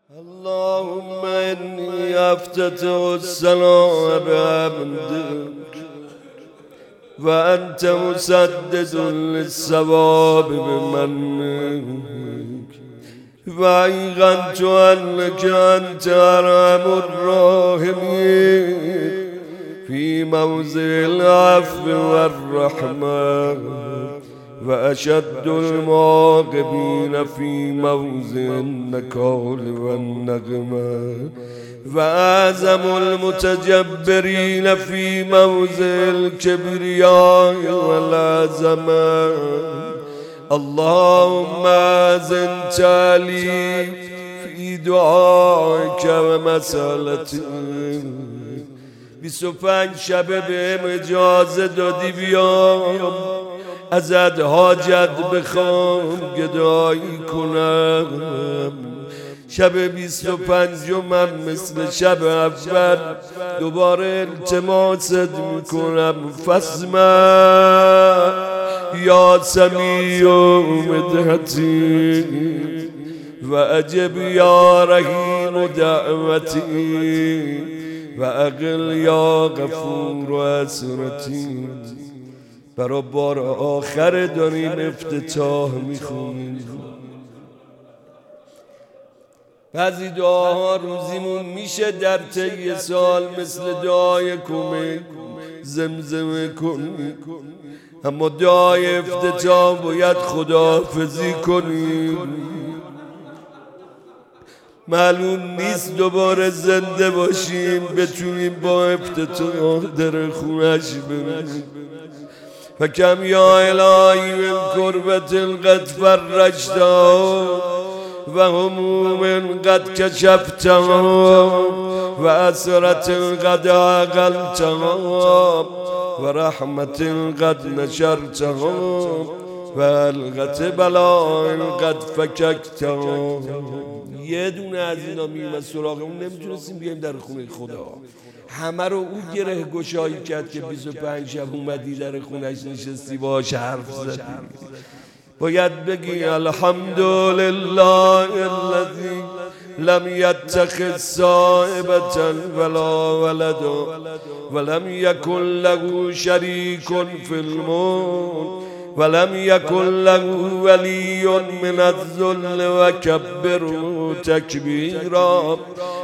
اللهم إني أفتتح السماء بحمدك وأنت مسدد للصواب بمنك وأيقنت أنك أنت أرحم الراحمين في موضع العفو والرحمة وأشد المعاقبين في موضع النكال والنغمة وأعظم المتجبرين في موضع الكبرياء والعظمة. اللهم أذنت لي في دعائك ومسألتك 25 شب بهم اجازه دادی بیام ازت حاجت بخوام گدایی کنم. شب 25 من مثل شب اول دوباره التماست میکنم فاسمع یا سمیع مدحتی و اجب یا رحیم دعوتی و اقل یا غفور و حسرتی. برای بار آخر داریم افتتاح میخونیم. بعضی دعاها روزیمون میشه در طی سال مثل دعای کمک زمزمه کنیم، اما دعای افتتاح باید خداحافظی کنیم. معلوم نیست دوباره زنده باشیم بتونیم با افتتاح در خونش بریم. فکم یا الهی من کربت قد فرجتها و هموم قد کشفتها و اسرت قد عقلتها و رحمت قد نشرتها و القت بلاء قد فککتها. یه دونه از اینا میریم سراغمون نمیتونستیم بیایم در خونه خدا. همه رو او گره گشایی کرد که 25 شب اومدی در خونش نشستی باهاش حرف زدی. باید بگی الحمدلله الذی لم یتخذ صاحبة ولا ولدا ولم یکن له شریک فی الملک ولم یکن له ولی من الذل و کبره تکبیرا.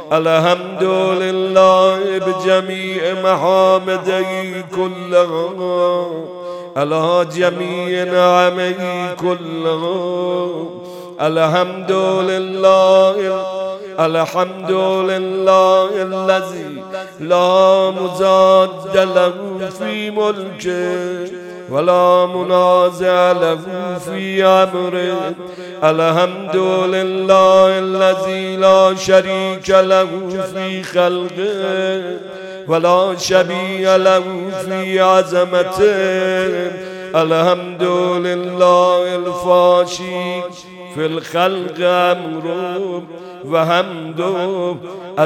الحمدلله بجمیع محامده کلها على جميع نعمه كلها. الحمد لله الذي لا مضاد له في ملكه ولا منازع له في امره. الحمد لله الذي لا شريك له في خلقه ولا شبيه له في عظمته. الحمد لله الفاشي في الخلق امره وحمده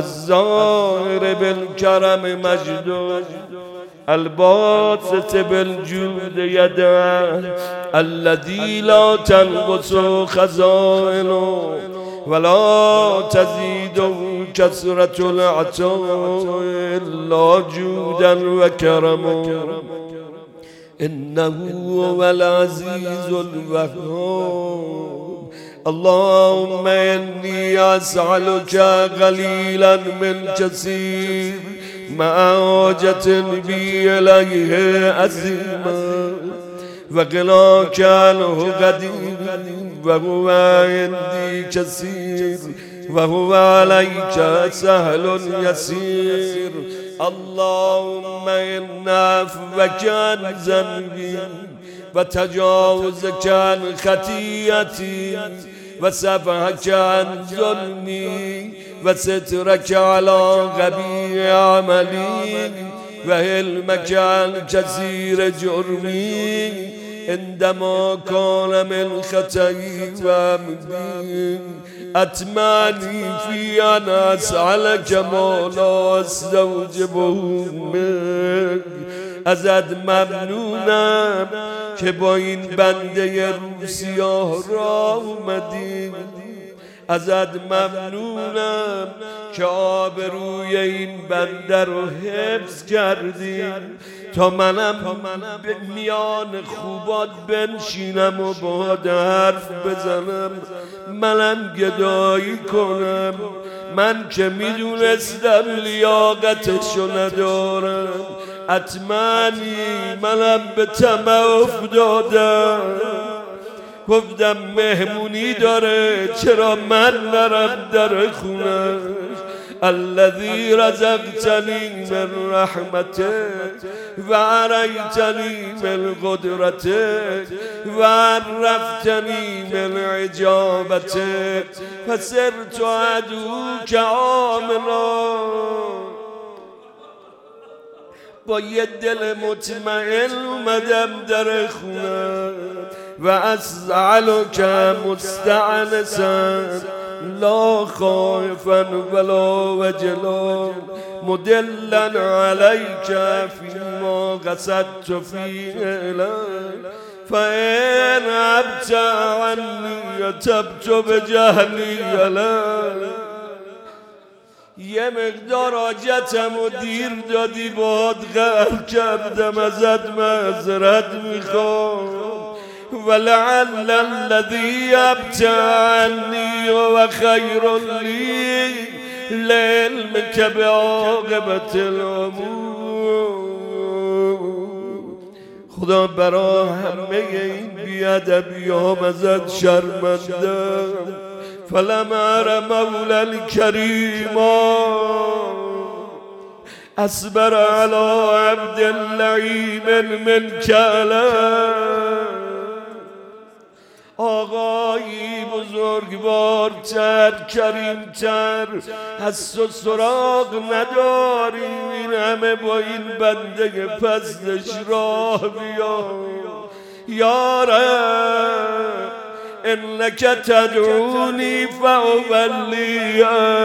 الظاهر بالكرم مجده الباسط بالجود يده الذي لا تنقص خزائنه ولا تزيده كثرة العطاء إلا جودا وكرما. إنه هو العزيز الوهاب. اللهم إني أسألك قليلا من كثير مع حاجة بي إليه عظيما وغناك عنه قدير وهو عندي كثير وهو عليك سهل يسير. اللهم إن عفوك عن ذنبي وتجاوزك عن خطيئتي وسفهك عن ظلمي وسترك على غبي عملي وحلمك عن كثير جرمي عندما كان من خطئي وعمدي. أتمني في أن أسألك ما لا أستوجبه منك. ازت ممنونم که با این بنده روسیاه را اومدی ازت ممنونم که آبروی این بنده رو حفظ کردی تا منم به میان خوبات بنشینم و باهات حرف بزنم، منم گدایی کنم. من که میدونستم لیاقتشو ندارم، حتمانی منم به طمع افتادم. گفتم مهمونی داره، چرا من نرم در خونش؟ الذي رزقتني من رحمتك وعريتني من قدرتك وعرفتني من عجابتك فصرت عدوك عاملا. با یه دل مطمئن اومدم در خونه و اسألک مستعنسا لا خائفا ولا وجلا مدلا عليك فيما قصدت فيه إليك فإن عبت عني تبت بجهلي عليك. یه مقدار حاجتم و دیر دادی، باهات قهر کردم، ازت معذرت میخوام. ولعل الذي ابتى عني هو خير لي لعلمك بعاقبة الامور. خدا برا همه این بیادبیام ازت شرمندم. فلم ار مولا کریما اصبر على عبد اللعیم منک علیه. آقایی بزرگوارتر، کریمتر از تو سراغ نداریم. این همه با این بنده پستش راه بیا. یا رب انک تدعونی فاولی.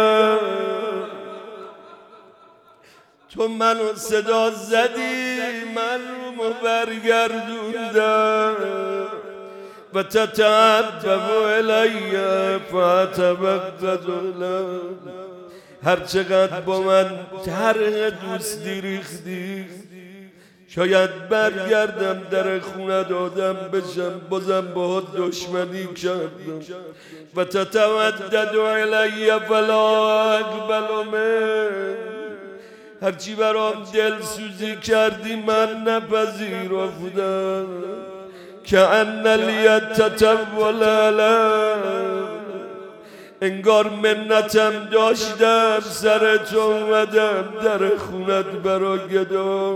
تو منو صدا زدی، من رو برگردوندم و تتعبب الی فاتبغض لک. هر چقدر با من طرح دوستی ریختی، شاید برگردم در خونه دادم بشم، بازم باهات دشمنی کردم. و تتودد الی فلا اقبل منک. هرچی برام دل سوزی کردی من نپذیرفتم. که ان الید تطول علم، انگار منتم داشتم سر تو اومدم در خونت برا گدا.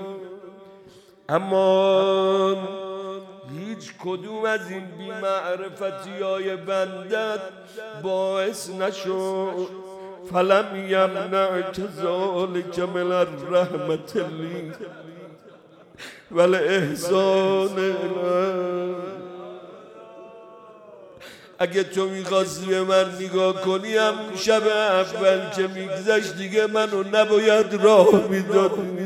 اما هیچ کدوم از این بی‌معرفتی های بندت باعث نشد. فلم یمنعک ذلک من الرحمة لی والاحسان الی. اگه تو میخواستی به من نگاه کنی، هم شب اول که میگذشت دیگه منو نباید راه میدادی.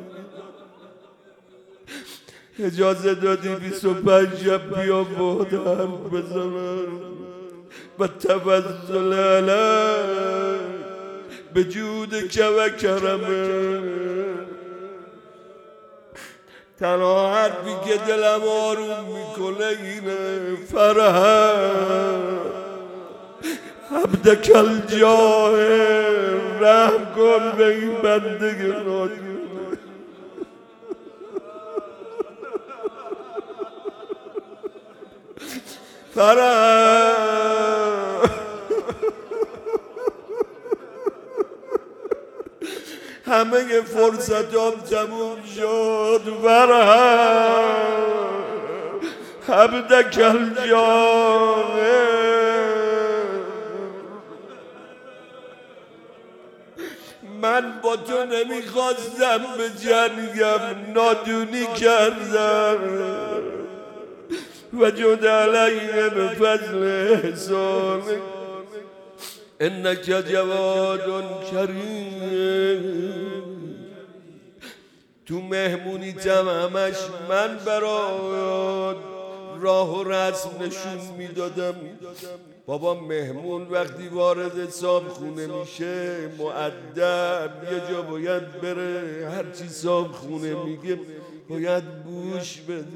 اجازه دادی 25 شب بیا باهات حرف بزنم و تفضل علی به جود که و کرمه. تنها حرفی که دلم آروم میکنه اینه، فرحم عبدک الجاهل، رحم کن به این بنده ناجور. فرحم همه فرصتام تموم شد. فرحم عبدک الجاهل، من با تو نمیخواستم به جنگم، نادونی کردم و جد علیه به فضل احسانک انک جواد کریم. تو مهمونی تم همش من برات راه و رسم نشون میدادم. بابا مهمون وقتی وارد صابخونه میشه مؤدب یه جا باید بره، هرچی صابخونه میگه باید گوش بده.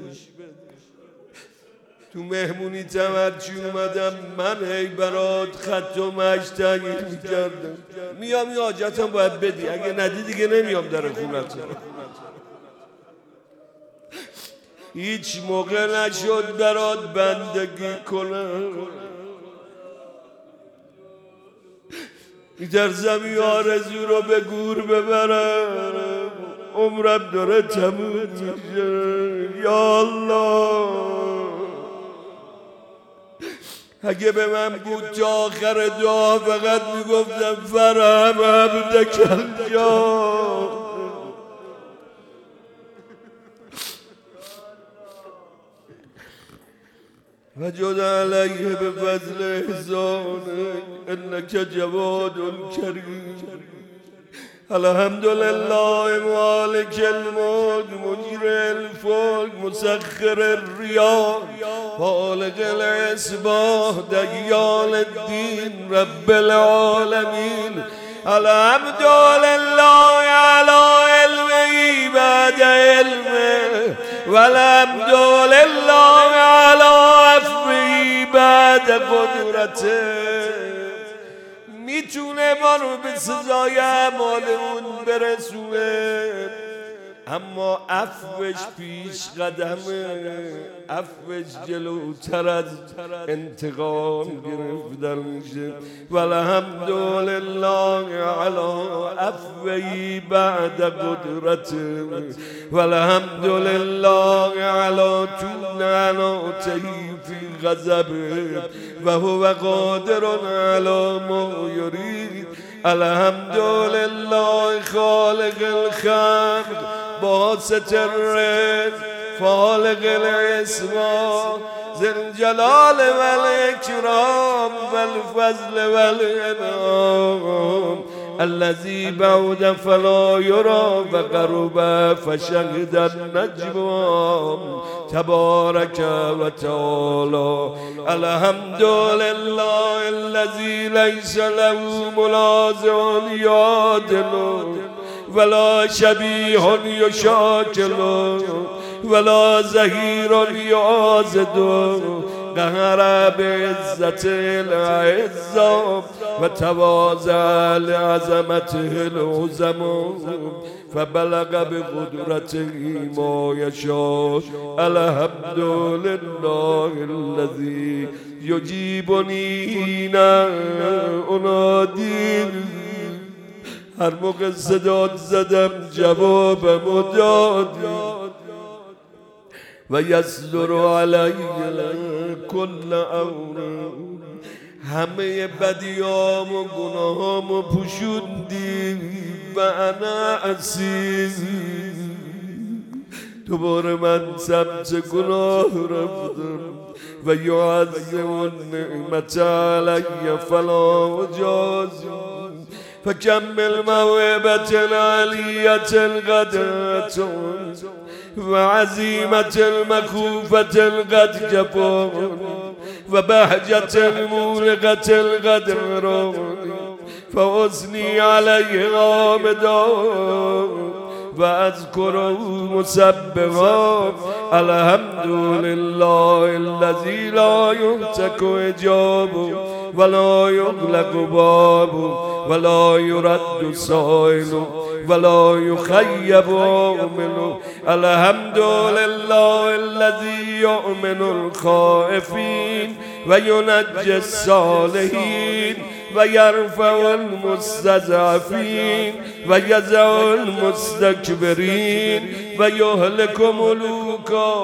تو مهمونی تمرچی اومدم من هی برات خط و مشت تغییر میکردم. میام یه حاجتم باید بدی، اگه ندی دیگه نمیام در خونت. هیچ موقع نشد برات بندگی کنم. میترسم یه آرزو رو به گور ببرم، عمرم داره تموم میشه. یا الله اگه به من بود تا آخر دعا فقط میگفتم فرهم عبدک الیا. وجد علیه بفضل احسانک انک جواد کریم. الحمد لله مالک الملک مجری الفلک مسخر الریاح خالق الاصباح دیان الدین رب العالمین. الحمد لله علی علمه بعد علمه والحمد لله علی عفوه بعد قدرته. میتونه ما رو به سزای اعمالمون برسونه، اما عفوش پیش قدمه، عفوش جلوتر از انتقام گرفتن میشه. والحمد لله علی عفوی بعد قدرته والحمد لله علی طول عناته فی غضبه و هو قادر علی ما یرید. الحمد لله خالق الخلق باسط الرزق فالق الاسماء ذی الجلال والاکرام والفضل والانعام الذي بعد فلا يرى وقرب فشهد النجوام تبارك وتعالى. الحمد لله الذي ليس له منازع يعادل ولا شبيه يشاكل ولا زهير يعازد قهر بعزة العزة وتواضع لعظمته العظم فبلغ بقدرته ما يشاء. الحمد لله الذي يجيبني حين أنادي. هر موقع صدات زدم جوابمو دادی. و یصدر علی کل امر همه بدیام و گناهامو پوشوندی و انا عزیز. دوباره من سمت گناه رفتم و یعظم النعمت علی فلا جازی. فكمل موهبة العلية القدرة وعزيمة المخوفة القد جبون وبهجة المولقة القدر فأثني عليه عامدا وأذكره مسبحا. الحمد لله الذي لا يهتك حجابه ولا يغلق بابه ولا يرد سائل ولا يخيب عامل. الحمد لله الذي يؤمن الخائفين وينجي الصالحين ويرفع المستضعفين ويزع المستكبرين ويهلك ملوكا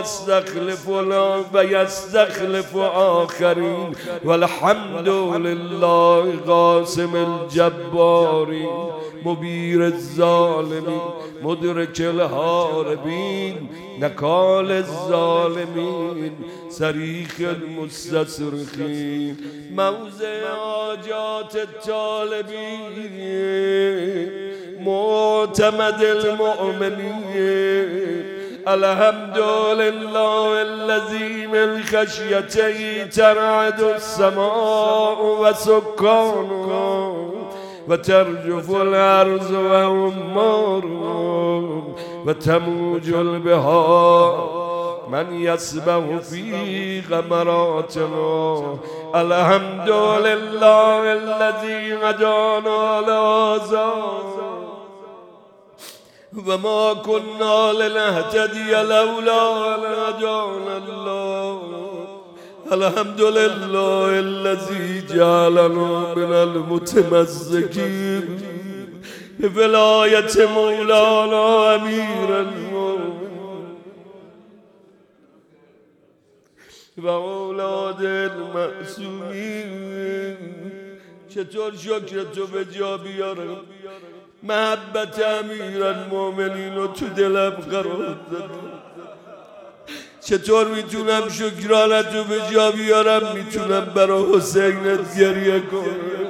ويستخلف آخرين. والحمد لله قاسم الجبارين مبير الظالمين مدرك الهاربين نكال الظالمين صريخ المستصرخين موضع حاجات الطالبين معتمد المؤمنين الحمد لله الذي من خشيته ترعد السماء وسكانها وترجف الأرض وعمارها وتموج البحار من يسبح في غمراتنا. الحمد لله الذي هدانا لهذا وما كنا لنهتدي لولا أن هدانا الله. الحمد لله الذي جعلنا من المتمسكين بولاية مولانا أمير المؤمنين و اولاد المعصومین. چطور شکر تو به جا بیارم؟ محبت امیرالمومنین رو تو دلم قرار دادم. چطور میتونم شکرانت رو به جا بیارم؟ میتونم برای حسینت گریه کنم.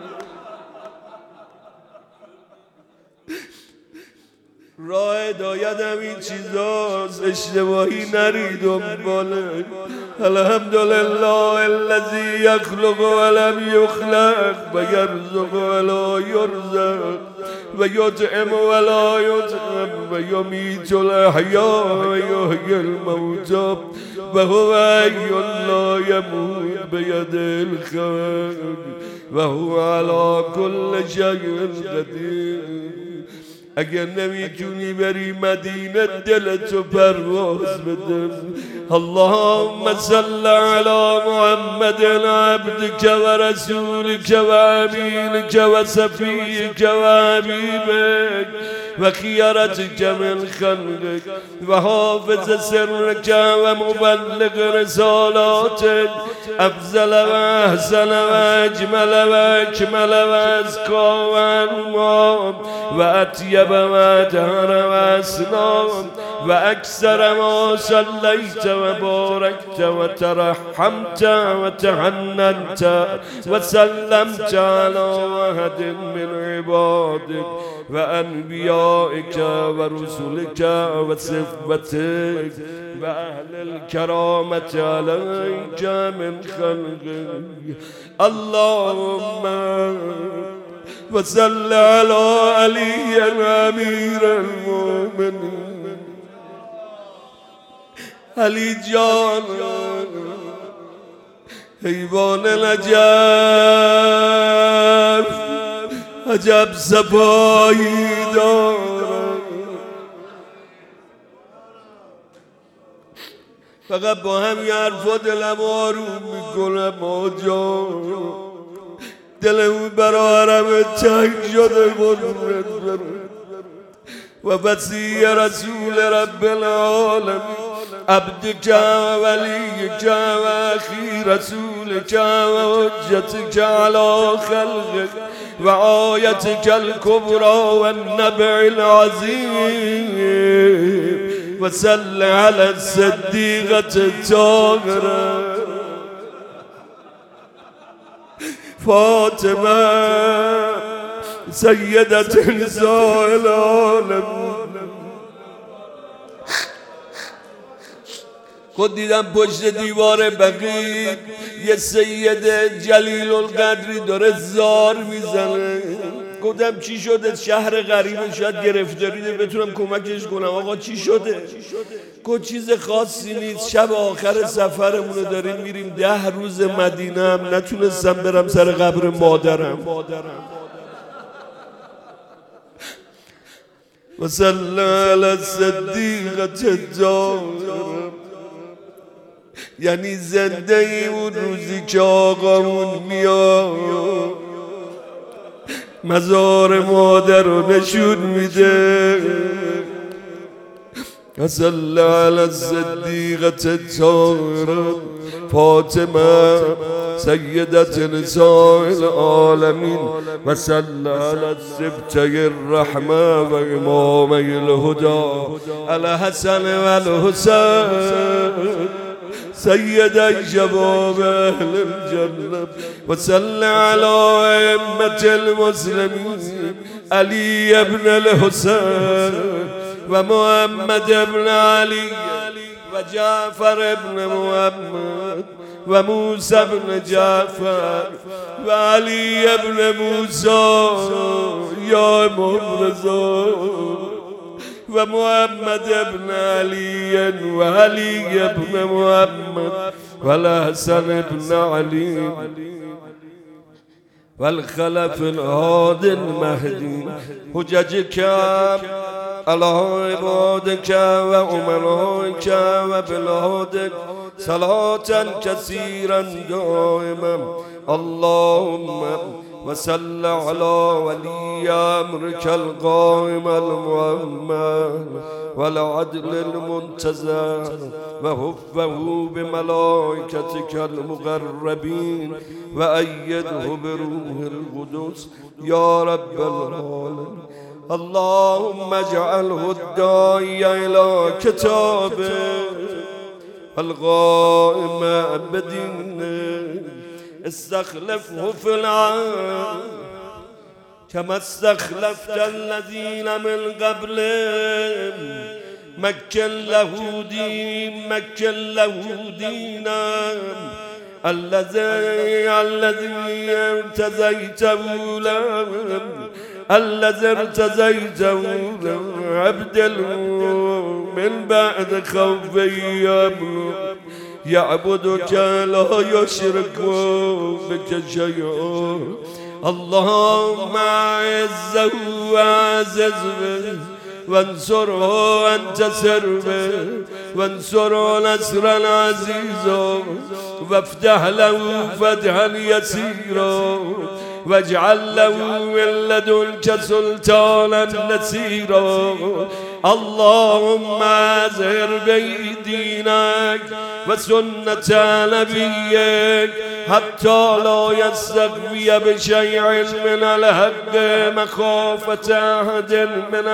راه هدایت همین چیزاست، اشتباهی نری دنباله. الحمدلله الذی یخلق ولم یخلق و یرزق ولا یرزق و یطعم ولا یطعم و یمیت الاحیاء و یحیی الموتى و هو حی لا یموت بیده الخلق و هو علی کل شیء قدیر. اگر نمیتونی بری مدینه دلتو پرواز بده. اللهم صل علی محمد عبدك و رسولك و امینك و صفیك و حبیبك و خیرتك من خلقك و حافظ سرك و مبلغ رسالاتك افضل و احسن و اجمل و اکمل و ازکا و انوام و اطیب و اطهر و اسنان و اکثر ما صلیت و بارکت و ترحمت و تحننت و سلمت علی احد من عبادك و انبیائك و رسولك و صفتك و اهل الكرامة علیک من خلقك. اللهم وصل على علي امیر المؤمنین. علی جان حیوان نجف عجب صفایی دارد. فقط با همین حرفا دلم آروم میکنم آجا. دلم برای حرم تنگ شده قربونت برم. و وصی رسول رب العالمین عبدك و ولیك و اخی رسولك و حجتك على خلقك و آیتك الكبرى و النبع العظیم و صل على الصدیقة الطاهرة فاطمه سیدة نساء العالمین. خود دیدم پشت دیوار بقیع یه سید جلیل القدری داره زار میزنه. گفتم چی شده؟ شهر غریبه، شاید گرفتاری ده، بتونم کمکش کنم. آقا چی شده؟ گفت چیز خاصی نیست، شب آخر سفرمونو داریم میریم 10 روز مدینه هم نتونستم برم سر قبر مادرم. و صلی علی الصدیقة الطاهرة. یعنی زنده ای اون روزی که آقامون میاد مزار مادر رو نشون میده. صلی علی الصدیقة الطاهرة فاطمه سیدة نساء العالمین و صلی علی السبطین الرحمة و امامی الهدى الحسن و الحسین سيد شباب أهل الجنة و صل على أئمة المسلمين علي بن الحسين ومحمد ابن علي وجعفر ابن محمد وموسى ابن جعفر وعلي ابن موسى يا إمام رضا ومحمد ابن علي وعلي ابن محمد والحسن ابن علي والخلف الهادي المهدي حججك على عبادك وأمرائك وبلادك صلاة كثيرا دائما اللهم وصل على ولي أمرك القائم المؤمن والعدل المنتظر وحفه بملائكتك المقربين وأيده بروح القدس يا رب العالمين اللهم اجعله الداعي إلى كتابك القائم بدينك استخلفه في العالم كما استخلفت الذين من قبلهم مكن له دينا الذي ارتزيته لهم عبده من بعد خوفه يعبدك لا يشرك بك شيئا اللهم اعزه وعززه وانصره وانتصر به وانصره نصرا عزيزا وافتح له فتحا يسيرا واجعل له من لدنك سلطانا نصيرا اللهم اظهر به دينك وسنة نبيك حتى لا يستغوي بشيء من الحق مخافة أحد من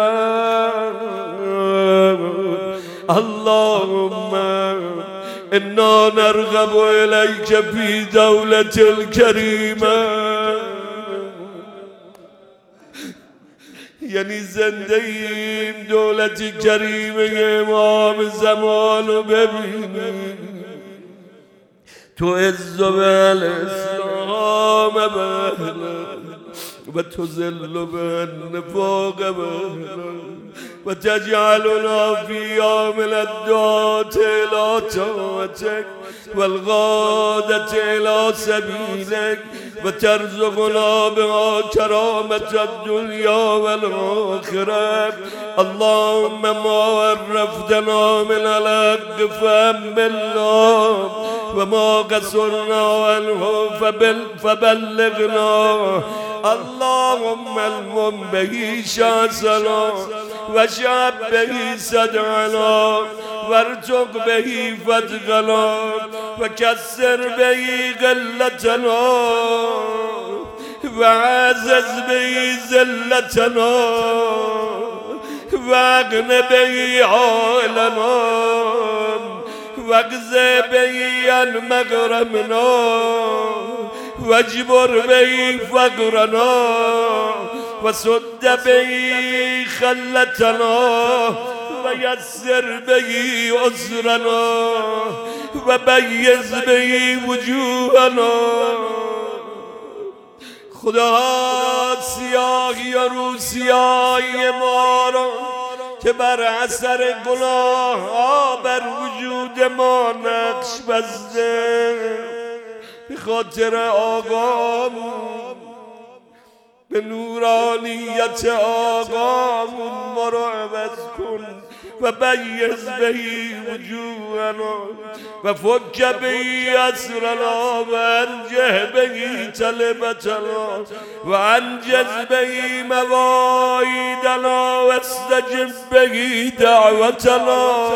الخير اللهم إنا نرغب إليك في دولة الكريمة یعنی زندگیم دولتی کریمه امام زمان رو ببینیم تو عز و الاسلام بهله و تو ذل به نفاق بهله و تجعلنا فيها من الدعاة إلى طاعتك والغادة إلى سبيلك وترزقنا بها كرامة الدنيا والآخرة اللهم ما عرفتنا من الحق فأملنا وما قصرنا عنه فبلغنا اللهم المن به شاسنا وشعب به صدعنا وارزق به فتقنا وكسر به قلتنا وعزز به ذلتنا واغن به عالنا واجز به عن مغرمنا واجبر به فقرنا وسد به خلتنا ويسر به عسرنا وبيز به وجوهنا خدا سیاهی و روسیای ما را که بر اثر گناه ها بر وجود ما نقش بسته به خاطر آقامون به نورانیت آقامون ما را عوض کن و بیز بهی وجوهنا و فک بهی اسرنا و انجه بهی طلبتنا و انجز بهی مواعیدنا و استجب بهی دعوتنا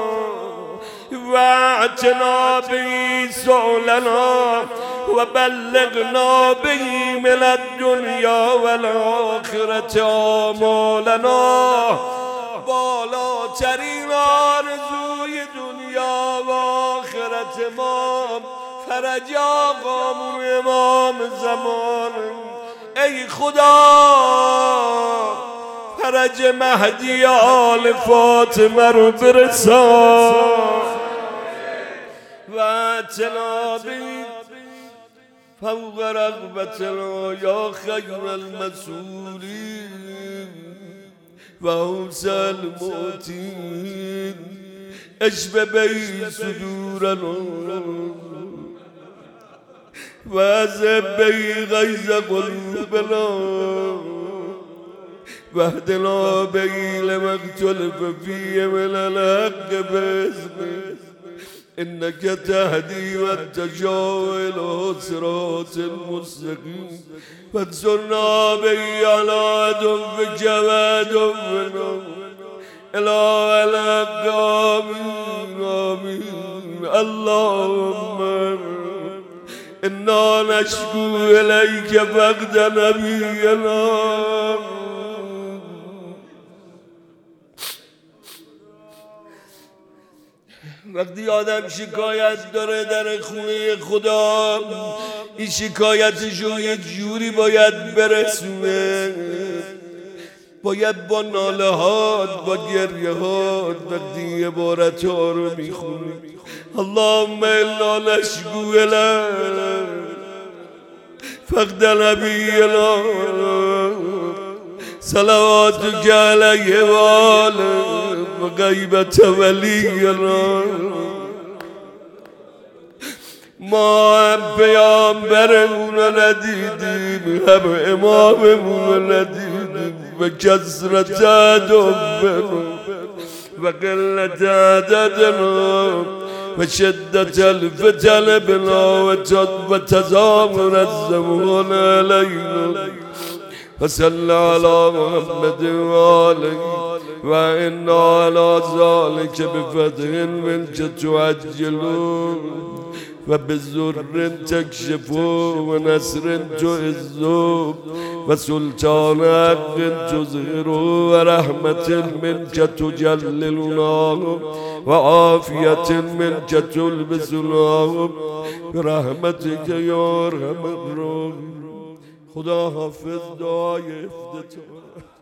واعتنا به سؤلنا وبلغنا به من الدنيا والآخرة آمالنا بالاترین آرزوی دنیا و آخرت ما فرج آقامون امام زمان ای خدا فرج مهدی آل فاطمه رو برسان و تنابی فوق رغبتنا یا خیر المسئولین و اوسع الموتین اشف بی صدورنا و اذهب بی غیظ قلوبنا واهدنا به لما اختلف فيه من الحق بإذنك إنك تهدي من تشاء إلى صراط مستقيم فانصرنا به على عدوك وعدونا إلى الحق آمين آمين اللهم إنا نشكو إليك فقد نبينا وقتی آدم شکایت داره در خونه خدا این شکایتشو یه جوری باید برسونه باید با ناله هات با گریه هات وقتی عبارت ها رو میخونی اللهم انا نشکو الیک فقد نبینا صلواتك علیه و آله و غیبت ولینا ما هم پیامبرمون رو ندیدیم هم اماممون رو ندیدیم و کثرت عدونا و قلت عددنا و شدت الفتن بنا و تزامن الزمان علینا فصل على محمد وآله وإنا على ذلك بفتح منك تعجلون وبزر تكشفوا ونصر تعزوا وسلطان حق تظهروا ورحمة منك تجللنا وعافية منك تلبسنا برحمتك يا أرحم الراحمين خدا حافظ دعای افتتاح